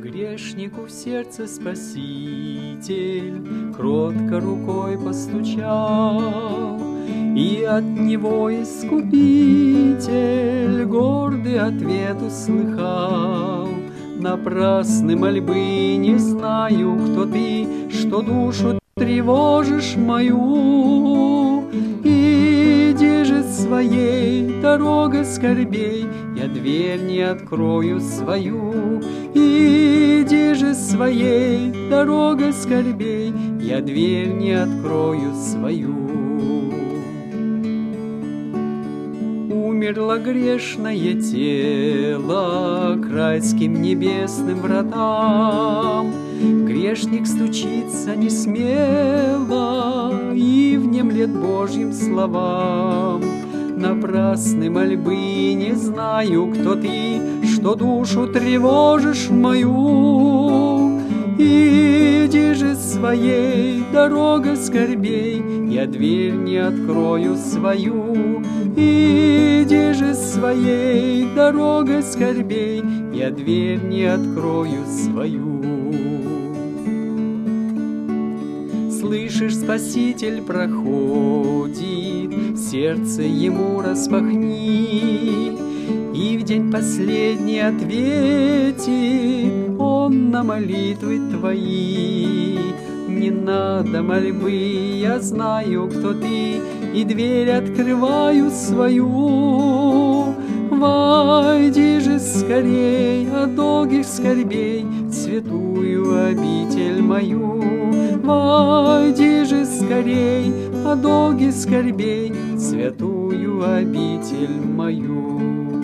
Грешнику в сердце Спаситель кротко рукой постучал, и от него Искупитель гордый ответ услыхал. Напрасны мольбы, не знаю, кто ты, что душу тревожишь мою. Иди же своей дорогой скорбей, я дверь не открою свою. Иди же своей дорогой скорбей, я дверь не открою свою. Умерло грешное тело к райским небесным вратам. Грешник стучится не смело и внемлет Божьим словам. Напрасны мольбы, не знаю, кто ты, что душу тревожишь мою. Иди же своей дорогой скорбей, я дверь не открою свою. Иди же своей дорогой скорбей, я дверь не открою свою. Слышишь, Спаситель проходит, сердце ему распахни, и в день последний ответит он на молитвы твои. Не надо мольбы, я знаю, кто ты, и дверь открываю свою. Войди же скорей от долгих скорбей в святую обитель мою. Войди же скорей от долгих скорбей в святую обитель мою.